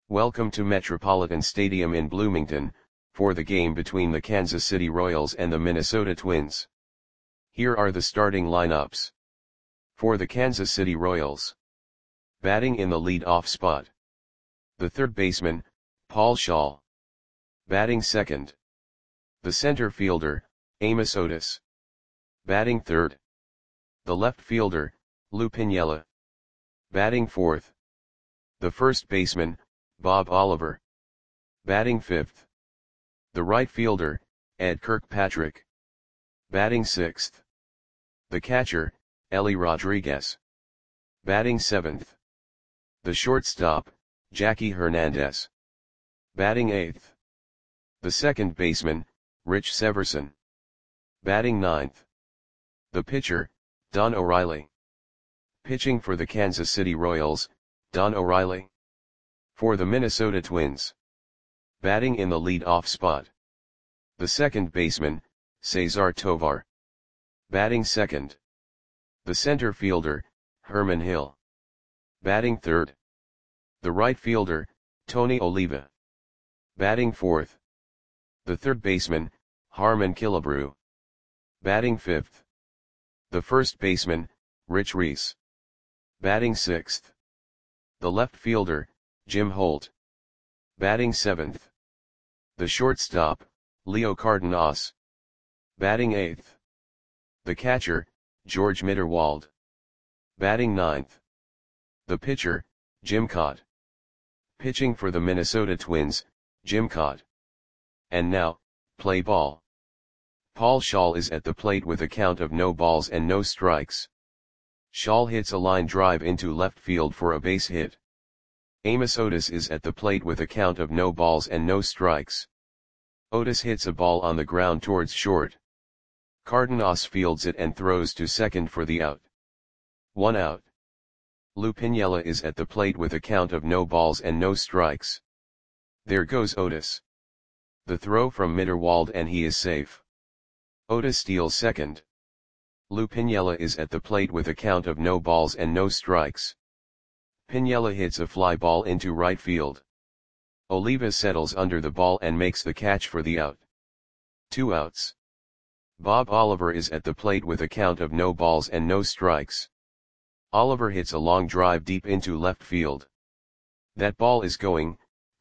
Welcome to Metropolitan Stadium in Bloomington, for the game between the Kansas City Royals and the Minnesota Twins. Here are the starting lineups. For the Kansas City Royals. Batting in the lead-off spot. The third baseman, Paul Schaal. Batting second. The center fielder, Amos Otis. Batting third. The left fielder, Lou Piniella. Batting fourth. The first baseman, Bob Oliver. Batting fifth. The right fielder, Ed Kirkpatrick. Batting sixth. The catcher, Ellie Rodriguez. Batting seventh. The shortstop, Jackie Hernandez. Batting eighth. The second baseman, Rich Severson. Batting ninth. The pitcher, Don O'Reilly. Pitching for the Kansas City Royals, Don O'Reilly. For the Minnesota Twins. Batting in the lead-off spot. The second baseman, Cesar Tovar. Batting second. The center fielder, Herman Hill. Batting third. The right fielder, Tony Oliva. Batting fourth. The third baseman, Harmon Killebrew. Batting fifth. The first baseman, Rich Reese. Batting sixth. The left fielder, Jim Holt. Batting seventh. The shortstop, Leo Cardenas. Batting eighth. The catcher, George Mitterwald. Batting ninth. The pitcher, Jim Kaat. Pitching for the Minnesota Twins, Jim Kaat. And now, play ball. Paul Schaal is at the plate with a count of no balls and no strikes. Schaal hits a line drive into left field for a base hit. Amos Otis is at the plate with a count of no balls and no strikes. Otis hits a ball on the ground towards short. Cardenas fields it and throws to second for the out. 1 out. Lou Piniella is at the plate with a count of no balls and no strikes. There goes Otis. The throw from Mitterwald and he is safe. Otis steals second. Lou Piniella is at the plate with a count of no balls and no strikes. Piniella hits a fly ball into right field. Oliva settles under the ball and makes the catch for the out. 2 outs. Bob Oliver is at the plate with a count of no balls and no strikes. Oliver hits a long drive deep into left field. That ball is gone.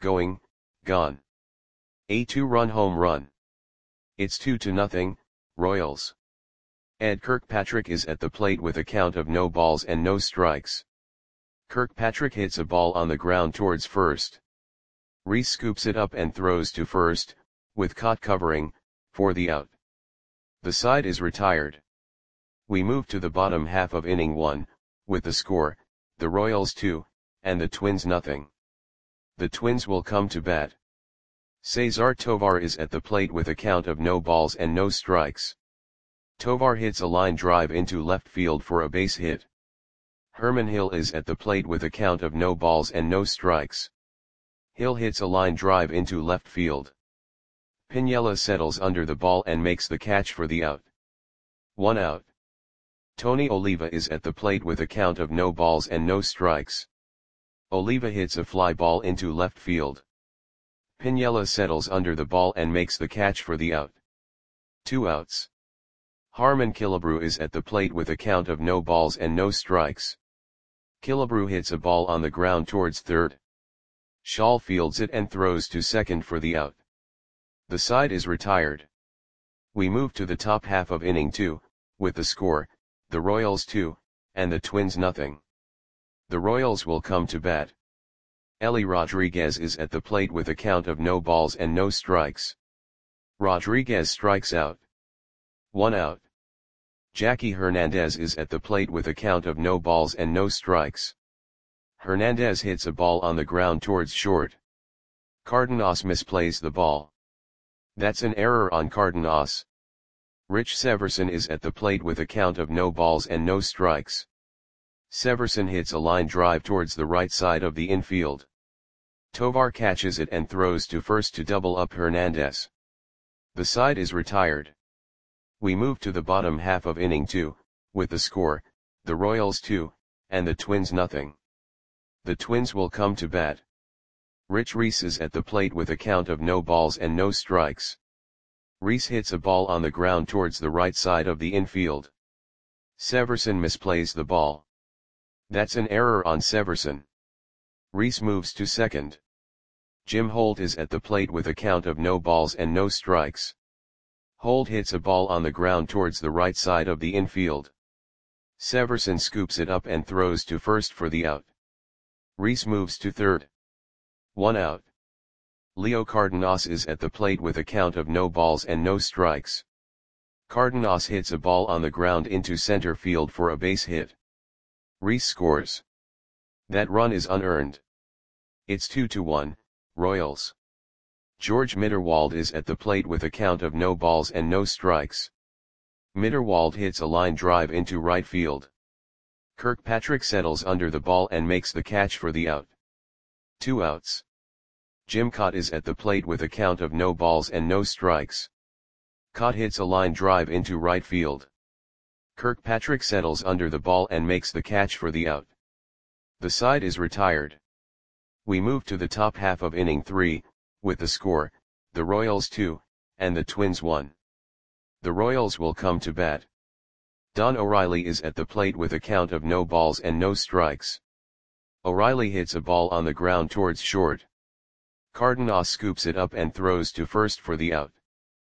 A 2-run home run. It's 2-0, Royals. Ed Kirkpatrick is at the plate with a count of no balls and no strikes. Kirkpatrick hits a ball on the ground towards first. Reese scoops it up and throws to first, with Kaat covering, for the out. The side is retired. We move to the bottom half of inning 1, with the score, the Royals 2, and the Twins nothing. The Twins will come to bat. Cesar Tovar is at the plate with a count of no balls and no strikes. Tovar hits a line drive into left field for a base hit. Herman Hill is at the plate with a count of no balls and no strikes. Hill hits a line drive into left field. Piniella settles under the ball and makes the catch for the out. 1 out. Tony Oliva is at the plate with a count of no balls and no strikes. Oliva hits a fly ball into left field. Piniella settles under the ball and makes the catch for the out. 2 outs. Harmon Killebrew is at the plate with a count of no balls and no strikes. Killebrew hits a ball on the ground towards third. Schaal fields it and throws to second for the out. The side is retired. We move to the top half of inning 2, with the score, the Royals 2, and the Twins nothing. The Royals will come to bat. Ellie Rodriguez is at the plate with a count of no balls and no strikes. Rodriguez strikes out. 1 out. Jackie Hernandez is at the plate with a count of no balls and no strikes. Hernandez hits a ball on the ground towards short. Cardenas misplays the ball. That's an error on Cardenas. Rich Severson is at the plate with a count of no balls and no strikes. Severson hits a line drive towards the right side of the infield. Tovar catches it and throws to first to double up Hernandez. The side is retired. We move to the bottom half of inning 2, with the score, the Royals 2, and the Twins nothing. The Twins will come to bat. Rich Reese is at the plate with a count of no balls and no strikes. Reese hits a ball on the ground towards the right side of the infield. Severson misplays the ball. That's an error on Severson. Reese moves to second. Jim Holt is at the plate with a count of no balls and no strikes. Holt hits a ball on the ground towards the right side of the infield. Severson scoops it up and throws to first for the out. Reese moves to third. 1 out. Leo Cardenas is at the plate with a count of no balls and no strikes. Cardenas hits a ball on the ground into center field for a base hit. Reese scores. That run is unearned. It's 2-1, Royals. George Mitterwald is at the plate with a count of no balls and no strikes. Mitterwald hits a line drive into right field. Kirkpatrick settles under the ball and makes the catch for the out. 2 outs. Jim Kaat is at the plate with a count of no balls and no strikes. Kaat hits a line drive into right field. Kirkpatrick settles under the ball and makes the catch for the out. The side is retired. We move to the top half of inning 3, with the score, the Royals 2, and the Twins 1. The Royals will come to bat. Don O'Reilly is at the plate with a count of no balls and no strikes. O'Reilly hits a ball on the ground towards short. Cardenas scoops it up and throws to first for the out.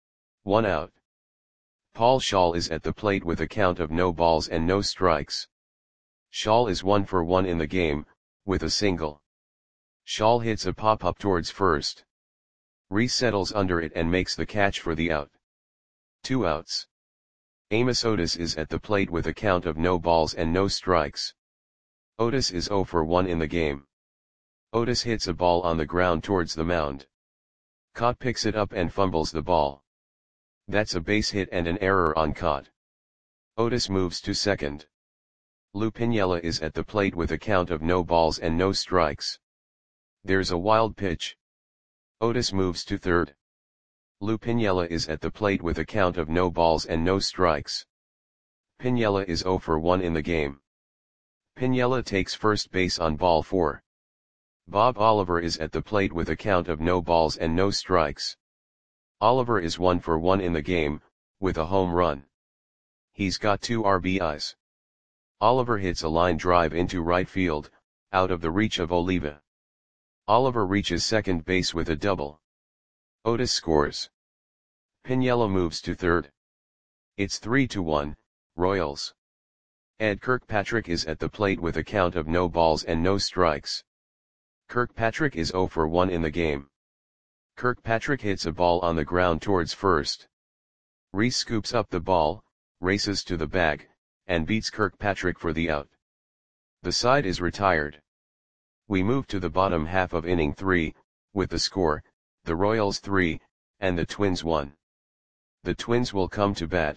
1 out. Paul Schaal is at the plate with a count of no balls and no strikes. Schaal is 1 for 1 in the game, with a single. Schaal hits a pop-up towards first. Reese settles under it and makes the catch for the out. 2 outs. Amos Otis is at the plate with a count of no balls and no strikes. Otis is 0 for 1 in the game. Otis hits a ball on the ground towards the mound. Kaat picks it up and fumbles the ball. That's a base hit and an error on Kaat. Otis moves to second. Lou Piniella is at the plate with a count of no balls and no strikes. There's a wild pitch. Otis moves to third. Lou Piniella is at the plate with a count of no balls and no strikes. Piniella is 0 for 1 in the game. Piniella takes first base on ball 4. Bob Oliver is at the plate with a count of no balls and no strikes. Oliver is 1 for 1 in the game, with a home run. He's got 2 RBIs. Oliver hits a line drive into right field, out of the reach of Oliva. Oliver reaches second base with a double. Otis scores. Piniella moves to third. It's 3-1, Royals. Ed Kirkpatrick is at the plate with a count of no balls and no strikes. Kirkpatrick is 0 for 1 in the game. Kirkpatrick hits a ball on the ground towards first. Reese scoops up the ball, races to the bag, and beats Kirkpatrick for the out. The side is retired. We move to the bottom half of inning 3, with the score, the Royals 3, and the Twins 1. The Twins will come to bat.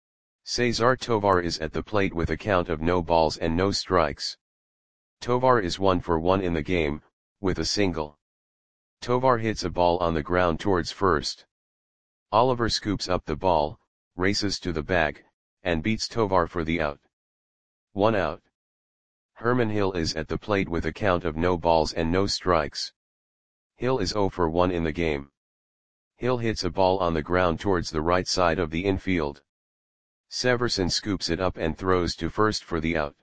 Cesar Tovar is at the plate with a count of no balls and no strikes. Tovar is 1 for 1 in the game, with a single. Tovar hits a ball on the ground towards first. Oliver scoops up the ball, races to the bag, and beats Tovar for the out. 1 out. Herman Hill is at the plate with a count of no balls and no strikes. Hill is 0 for 1 in the game. Hill hits a ball on the ground towards the right side of the infield. Severson scoops it up and throws to first for the out.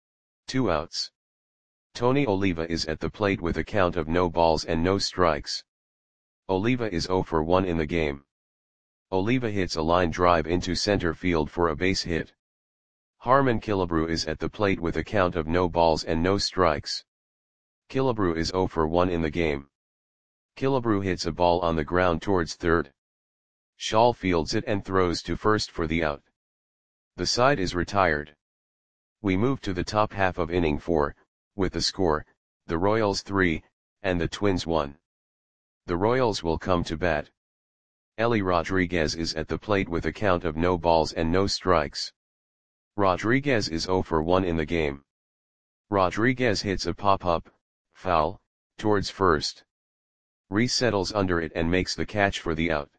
2 outs. Tony Oliva is at the plate with a count of no balls and no strikes. Oliva is 0 for 1 in the game. Oliva hits a line drive into center field for a base hit. Harmon Killebrew is at the plate with a count of no balls and no strikes. Killebrew is 0 for 1 in the game. Killebrew hits a ball on the ground towards third. Schaal fields it and throws to first for the out. The side is retired. We move to the top half of inning 4, with the score, the Royals 3, and the Twins 1. The Royals will come to bat. Ellie Rodriguez is at the plate with a count of no balls and no strikes. Rodriguez is 0 for 1 in the game. Rodriguez hits a pop-up, foul, towards first. Reese settles under it and makes the catch for the out.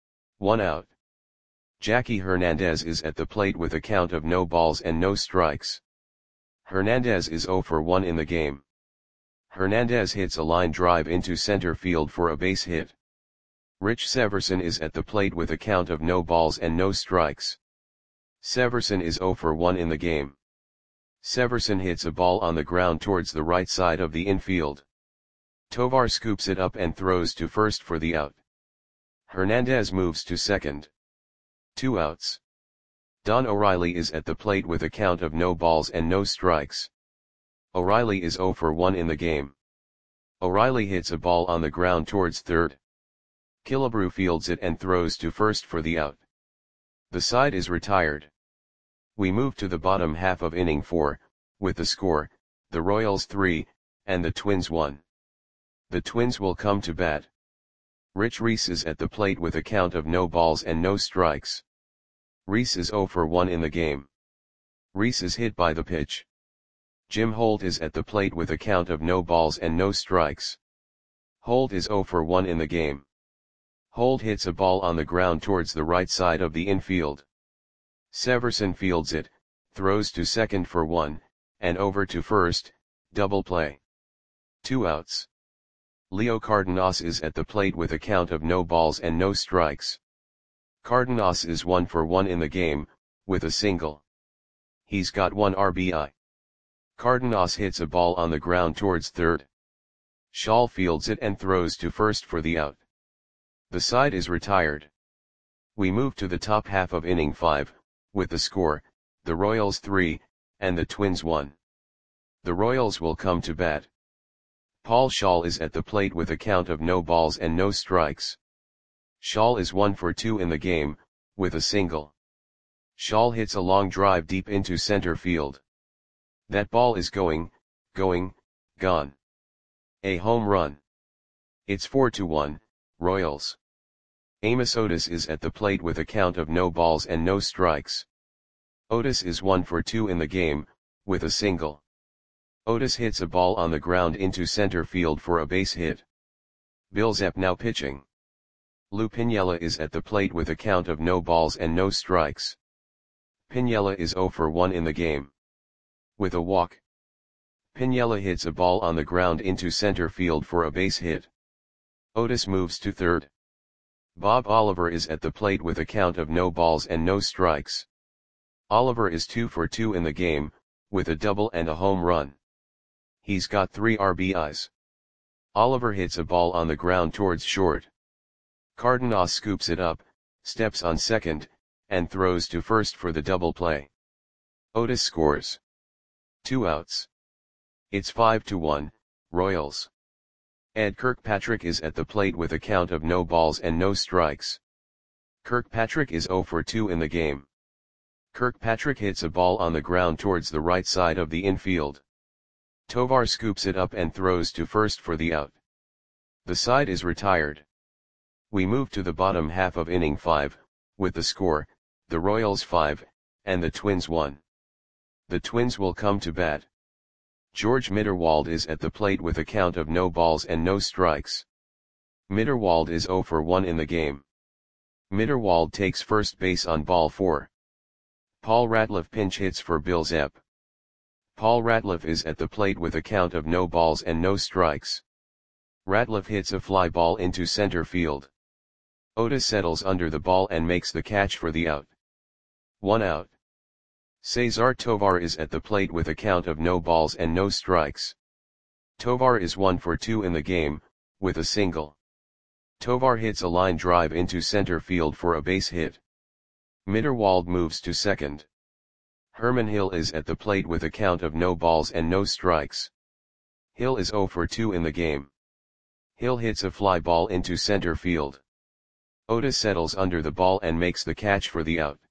1 out. Jackie Hernandez is at the plate with a count of no balls and no strikes. Hernandez is 0 for 1 in the game. Hernandez hits a line drive into center field for a base hit. Rich Severson is at the plate with a count of no balls and no strikes. Severson is 0 for 1 in the game. Severson hits a ball on the ground towards the right side of the infield. Tovar scoops it up and throws to first for the out. Hernandez moves to second. 2 outs. Don O'Reilly is at the plate with a count of no balls and no strikes. O'Reilly is 0 for 1 in the game. O'Reilly hits a ball on the ground towards third. Killebrew fields it and throws to first for the out. The side is retired. We move to the bottom half of inning 4, with the score, the Royals 3, and the Twins 1. The Twins will come to bat. Rich Reese is at the plate with a count of no balls and no strikes. Reese is 0 for 1 in the game. Reese is hit by the pitch. Jim Holt is at the plate with a count of no balls and no strikes. Holt is 0 for 1 in the game. Holt hits a ball on the ground towards the right side of the infield. Severson fields it, throws to second for 1, and over to first, double play. 2 outs. Leo Cardenas is at the plate with a count of no balls and no strikes. Cardenas is 1 for 1 in the game, with a single. He's got 1 RBI. Cardenas hits a ball on the ground towards third. Shaw fields it and throws to first for the out. The side is retired. We move to the top half of inning 5, with the score, the Royals 3, and the Twins 1. The Royals will come to bat. Paul Shaw is at the plate with a count of no balls and no strikes. Shaw is 1 for 2 in the game, with a single. Shaw hits a long drive deep into center field. That ball is gone. A home run. It's 4-1, Royals. Amos Otis is at the plate with a count of no balls and no strikes. Otis is 1 for 2 in the game, with a single. Otis hits a ball on the ground into center field for a base hit. Bill Zepp now pitching. Lou Piniella is at the plate with a count of no balls and no strikes. Piniella is 0 for 1 in the game. With a walk. Piniella hits a ball on the ground into center field for a base hit. Otis moves to third. Bob Oliver is at the plate with a count of no balls and no strikes. Oliver is 2 for 2 in the game, with a double and a home run. He's got 3 RBIs. Oliver hits a ball on the ground towards short. Cardenas scoops it up, steps on second, and throws to first for the double play. Otis scores. 2 outs. It's 5-1, Royals. Ed Kirkpatrick is at the plate with a count of no balls and no strikes. Kirkpatrick is 0 for 2 in the game. Kirkpatrick hits a ball on the ground towards the right side of the infield. Tovar scoops it up and throws to first for the out. The side is retired. We move to the bottom half of inning 5, with the score, the Royals 5, and the Twins 1. The Twins will come to bat. George Mitterwald is at the plate with a count of no balls and no strikes. Mitterwald is 0 for 1 in the game. Mitterwald takes first base on ball 4. Paul Ratliff pinch hits for Bill Zepp. Paul Ratliff is at the plate with a count of no balls and no strikes. Ratliff hits a fly ball into center field. Otis settles under the ball and makes the catch for the out. 1 out. Cesar Tovar is at the plate with a count of no balls and no strikes. Tovar is 1 for 2 in the game, with a single. Tovar hits a line drive into center field for a base hit. Mitterwald moves to second. Herman Hill is at the plate with a count of no balls and no strikes. Hill is 0 for 2 in the game. Hill hits a fly ball into center field. Otis settles under the ball and makes the catch for the out.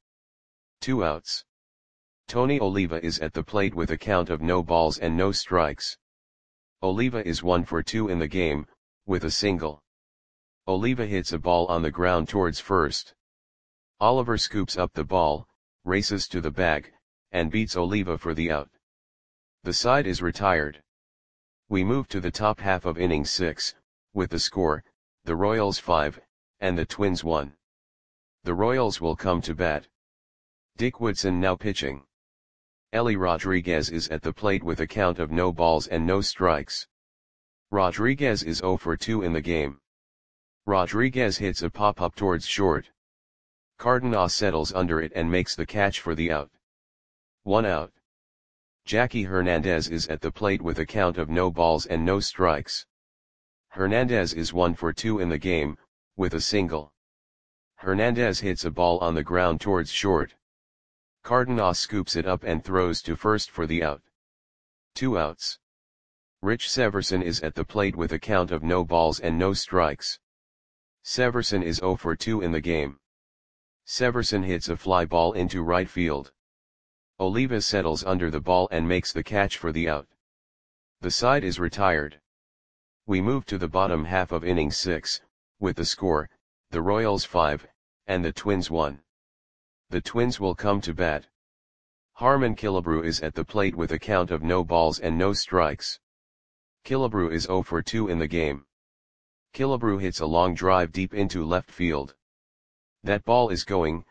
2 outs. Tony Oliva is at the plate with a count of no balls and no strikes. Oliva is 1 for 2 in the game, with a single. Oliva hits a ball on the ground towards first. Oliver scoops up the ball, races to the bag, and beats Oliva for the out. The side is retired. We move to the top half of inning 6, with the score, the Royals 5, and the Twins 1. The Royals will come to bat. Dick Woodson now pitching. Ellie Rodriguez is at the plate with a count of no balls and no strikes. Rodriguez is 0 for 2 in the game. Rodriguez hits a pop-up towards short. Cardenas settles under it and makes the catch for the out. 1 out. Jackie Hernandez is at the plate with a count of no balls and no strikes. Hernandez is 1 for 2 in the game, with a single. Hernandez hits a ball on the ground towards short. Cardenas scoops it up and throws to first for the out. 2 outs. Rich Severson is at the plate with a count of no balls and no strikes. Severson is 0 for 2 in the game. Severson hits a fly ball into right field. Oliva settles under the ball and makes the catch for the out. The side is retired. We move to the bottom half of inning 6, with the score, the Royals 5, and the Twins 1. The Twins will come to bat. Harmon Killebrew is at the plate with a count of no balls and no strikes. Killebrew is 0 for 2 in the game. Killebrew hits a long drive deep into left field. That ball is going,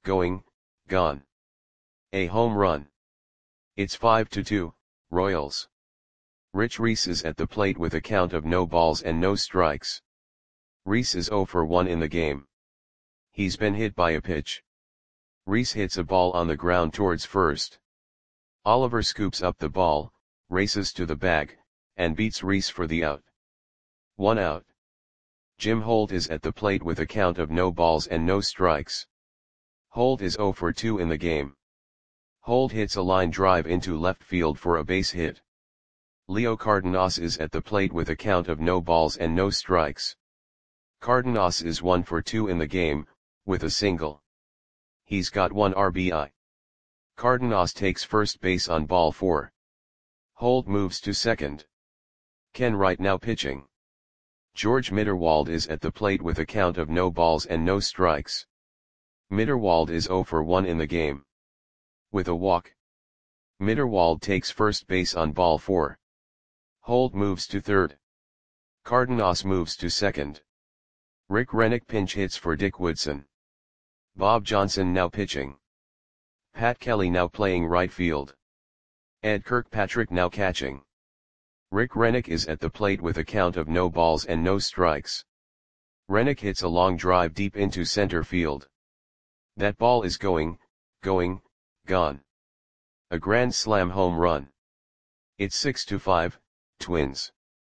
gone. A home run. It's 5-2, Royals. Rich Reese is at the plate with a count of no balls and no strikes. Reese is 0 for 1 in the game. He's been hit by a pitch. Reese hits a ball on the ground towards first. Oliver scoops up the ball, races to the bag, and beats Reese for the out. 1 out. Jim Holt is at the plate with a count of no balls and no strikes. Holt is 0 for 2 in the game. Holt hits a line drive into left field for a base hit. Leo Cardenas is at the plate with a count of no balls and no strikes. Cardenas is 1 for 2 in the game, with a single. He's got 1 RBI. Cardenas takes first base on ball 4. Holt moves to second. Ken Wright now pitching. George Mitterwald is at the plate with a count of no balls and no strikes. Mitterwald is 0 for 1 in the game. With a walk. Mitterwald takes first base on ball 4. Holt moves to third. Cardenas moves to second. Rick Rennick pinch hits for Dick Woodson. Bob Johnson now pitching. Pat Kelly now playing right field. Ed Kirkpatrick now catching. Rick Rennick is at the plate with a count of no balls and no strikes. Rennick hits a long drive deep into center field. That ball is going, gone. A grand slam home run. It's 6-5, Twins.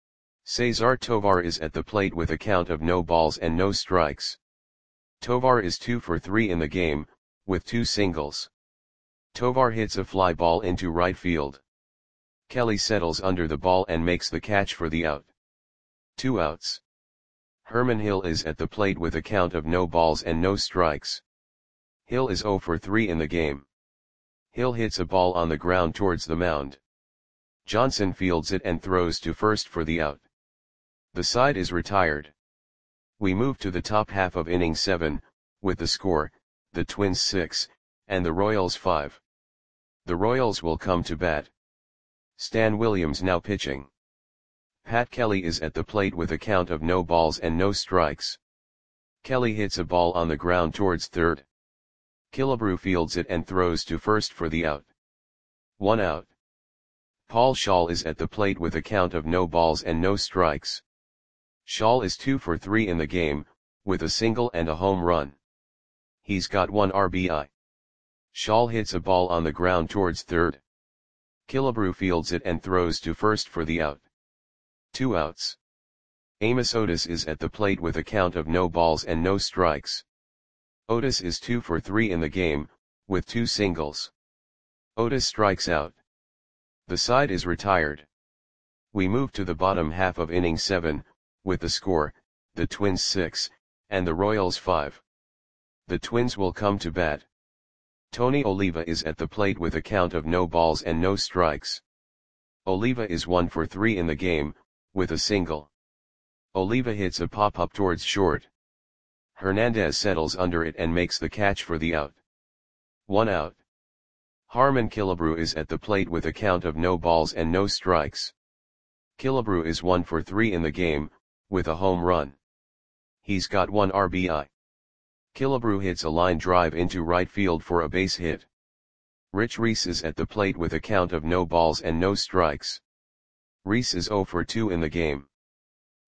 Cesar Tovar is at the plate with a count of no balls and no strikes. Tovar is 2 for 3 in the game, with 2 singles. Tovar hits a fly ball into right field. Kelly settles under the ball and makes the catch for the out. 2 outs. Herman Hill is at the plate with a count of no balls and no strikes. Hill is 0 for 3 in the game. Hill hits a ball on the ground towards the mound. Johnson fields it and throws to first for the out. The side is retired. We move to the top half of inning 7, with the score, the Twins 6, and the Royals 5. The Royals will come to bat. Stan Williams now pitching. Pat Kelly is at the plate with a count of no balls and no strikes. Kelly hits a ball on the ground towards third. Killebrew fields it and throws to first for the out. 1 out. Paul Schaal is at the plate with a count of no balls and no strikes. Schaal is 2 for 3 in the game, with a single and a home run. He's got 1 RBI. Schaal hits a ball on the ground towards third. Killebrew fields it and throws to first for the out. 2 outs. Amos Otis is at the plate with a count of no balls and no strikes. Otis is 2 for 3 in the game, with 2 singles. Otis strikes out. The side is retired. We move to the bottom half of inning 7, with the score, the Twins 6, and the Royals 5. The Twins will come to bat. Tony Oliva is at the plate with a count of no balls and no strikes. Oliva is 1 for 3 in the game, with a single. Oliva hits a pop-up towards short. Hernandez settles under it and makes the catch for the out. 1 out. Harmon Killebrew is at the plate with a count of no balls and no strikes. Killebrew is 1 for 3 in the game, with a home run. He's got 1 RBI. Killebrew hits a line drive into right field for a base hit. Rich Reese is at the plate with a count of no balls and no strikes. Reese is 0 for 2 in the game.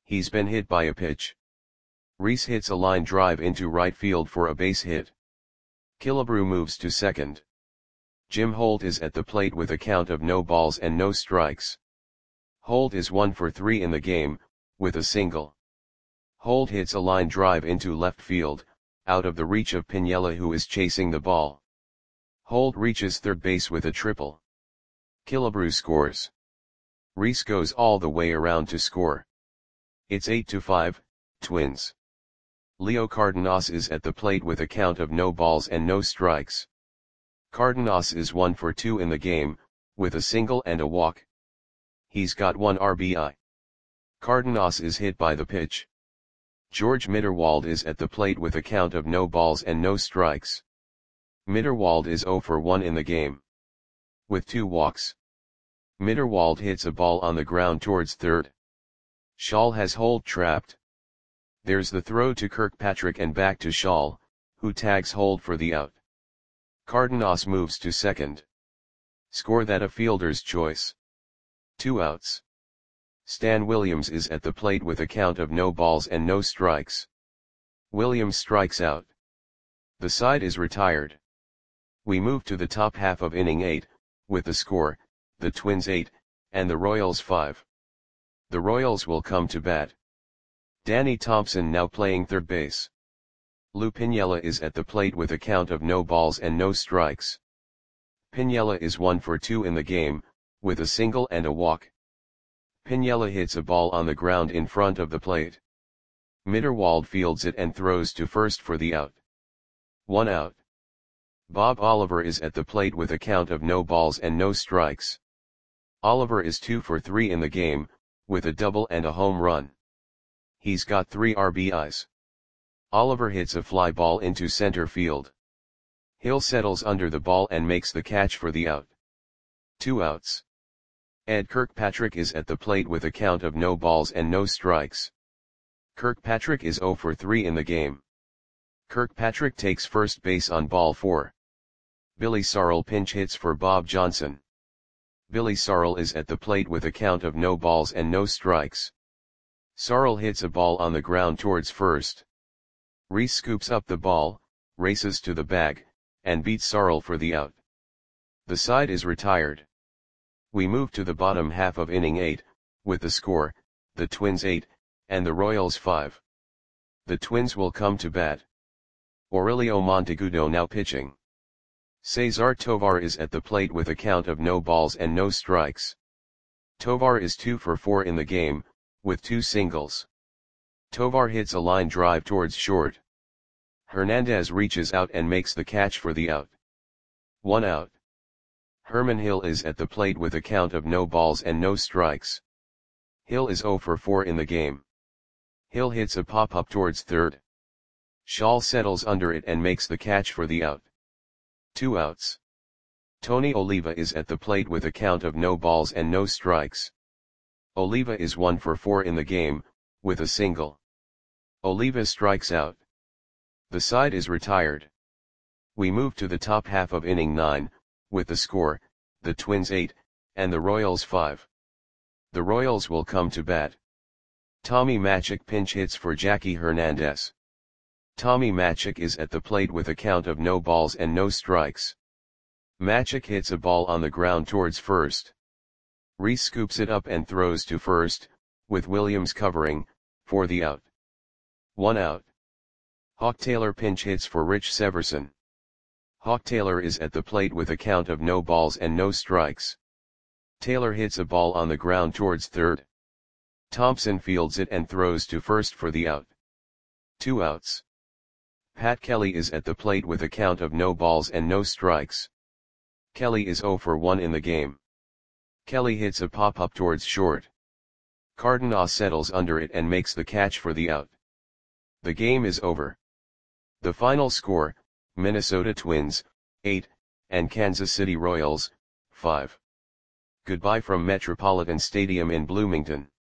He's been hit by a pitch. Rhys hits a line drive into right field for a base hit. Killebrew moves to second. Jim Holt is at the plate with a count of no balls and no strikes. Holt is 1 for 3 in the game, with a single. Holt hits a line drive into left field, out of the reach of Piniella, who is chasing the ball. Holt reaches third base with a triple. Killebrew scores. Rhys goes all the way around to score. It's 8-5, Twins. Leo Cardenas is at the plate with a count of no balls and no strikes. Cardenas is 1 for 2 in the game, with a single and a walk. He's got 1 RBI. Cardenas is hit by the pitch. George Mitterwald is at the plate with a count of no balls and no strikes. Mitterwald is 0 for 1 in the game, with 2 walks. Mitterwald hits a ball on the ground towards third. Schall has Holt trapped. There's the throw to Kirkpatrick and back to Schall, who tags Holt for the out. Cardenas moves to second. Score that a fielder's choice. 2 outs. Stan Williams is at the plate with a count of no balls and no strikes. Williams strikes out. The side is retired. We move to the top half of inning 8, with the score, the Twins 8, and the Royals 5. The Royals will come to bat. Danny Thompson now playing third base. Lou Piniella is at the plate with a count of no balls and no strikes. Piniella is 1 for 2 in the game, with a single and a walk. Piniella hits a ball on the ground in front of the plate. Mitterwald fields it and throws to first for the out. 1 out. Bob Oliver is at the plate with a count of no balls and no strikes. Oliver is 2 for 3 in the game, with a double and a home run. He's got 3 RBIs. Oliver hits a fly ball into center field. Hill settles under the ball and makes the catch for the out. 2 outs. Ed Kirkpatrick is at the plate with a count of no balls and no strikes. Kirkpatrick is 0 for 3 in the game. Kirkpatrick takes first base on ball 4. Billy Sarl pinch hits for Bob Johnson. Billy Sarl is at the plate with a count of no balls and no strikes. Sarl hits a ball on the ground towards first. Rhys scoops up the ball, races to the bag, and beats Sarl for the out. The side is retired. We move to the bottom half of inning 8, with the score, the Twins 8, and the Royals 5. The Twins will come to bat. Aurelio Monteagudo now pitching. Cesar Tovar is at the plate with a count of no balls and no strikes. Tovar is 2 for 4 in the game, with 2 singles. Tovar hits a line drive towards short. Hernandez reaches out and makes the catch for the out. 1 out. Herman Hill is at the plate with a count of no balls and no strikes. Hill is 0 for 4 in the game. Hill hits a pop-up towards third. Schall settles under it and makes the catch for the out. 2 outs. Tony Oliva is at the plate with a count of no balls and no strikes. Oliva is 1 for 4 in the game, with a single. Oliva strikes out. The side is retired. We move to the top half of inning 9, with the score, the Twins 8, and the Royals 5. The Royals will come to bat. Tommy Matzek pinch hits for Jackie Hernandez. Tommy Matzek is at the plate with a count of no balls and no strikes. Matzek hits a ball on the ground towards first. Rhys scoops it up and throws to first, with Williams covering, for the out. 1 out. Hawk Taylor pinch hits for Rich Severson. Hawk Taylor is at the plate with a count of no balls and no strikes. Taylor hits a ball on the ground towards third. Thompson fields it and throws to first for the out. 2 outs. Pat Kelly is at the plate with a count of no balls and no strikes. Kelly is 0 for 1 in the game. Kelly hits a pop-up towards short. Cardenas settles under it and makes the catch for the out. The game is over. The final score, Minnesota Twins, 8, and Kansas City Royals, 5. Goodbye from Metropolitan Stadium in Bloomington.